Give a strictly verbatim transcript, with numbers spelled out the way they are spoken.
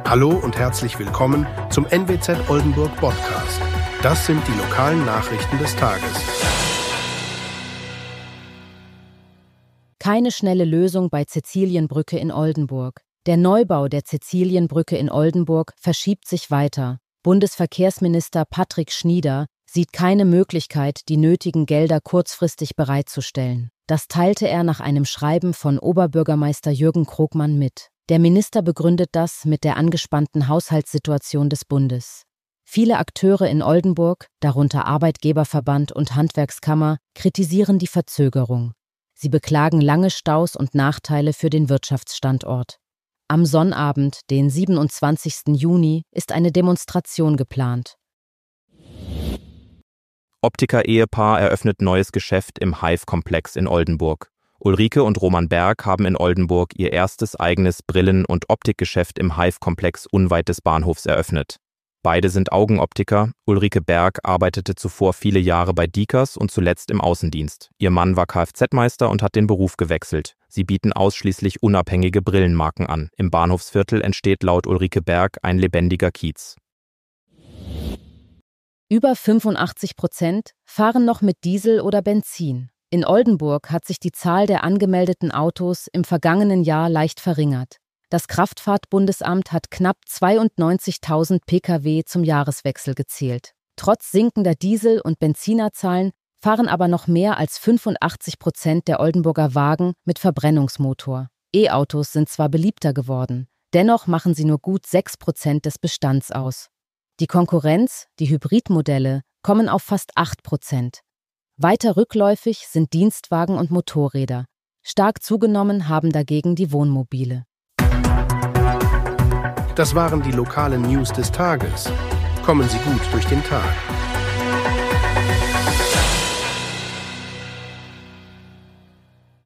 Hallo und herzlich willkommen zum N W Z Oldenburg Podcast. Das sind die lokalen Nachrichten des Tages. Keine schnelle Lösung bei Cäcilienbrücke in Oldenburg. Der Neubau der Cäcilienbrücke in Oldenburg verschiebt sich weiter. Bundesverkehrsminister Patrick Schnieder sieht keine Möglichkeit, die nötigen Gelder kurzfristig bereitzustellen. Das teilte er nach einem Schreiben von Oberbürgermeister Jürgen Krogmann mit. Der Minister begründet das mit der angespannten Haushaltssituation des Bundes. Viele Akteure in Oldenburg, darunter Arbeitgeberverband und Handwerkskammer, kritisieren die Verzögerung. Sie beklagen lange Staus und Nachteile für den Wirtschaftsstandort. Am Sonnabend, den siebenundzwanzigsten Juni, ist eine Demonstration geplant. Optiker-Ehepaar eröffnet neues Geschäft im Hive-Komplex in Oldenburg. Ulrike und Roman Berg haben in Oldenburg ihr erstes eigenes Brillen- und Optikgeschäft im Hive-Komplex unweit des Bahnhofs eröffnet. Beide sind Augenoptiker. Ulrike Berg arbeitete zuvor viele Jahre bei Diekers und zuletzt im Außendienst. Ihr Mann war Kfz-Meister und hat den Beruf gewechselt. Sie bieten ausschließlich unabhängige Brillenmarken an. Im Bahnhofsviertel entsteht laut Ulrike Berg ein lebendiger Kiez. Über fünfundachtzig Prozent fahren noch mit Diesel oder Benzin. In Oldenburg hat sich die Zahl der angemeldeten Autos im vergangenen Jahr leicht verringert. Das Kraftfahrtbundesamt hat knapp zweiundneunzigtausend Pkw zum Jahreswechsel gezählt. Trotz sinkender Diesel- und Benzinerzahlen fahren aber noch mehr als fünfundachtzig Prozent der Oldenburger Wagen mit Verbrennungsmotor. E-Autos sind zwar beliebter geworden, dennoch machen sie nur gut sechs Prozent des Bestands aus. Die Konkurrenz, die Hybridmodelle, kommen auf fast acht Prozent. Weiter rückläufig sind Dienstwagen und Motorräder. Stark zugenommen haben dagegen die Wohnmobile. Das waren die lokalen News des Tages. Kommen Sie gut durch den Tag.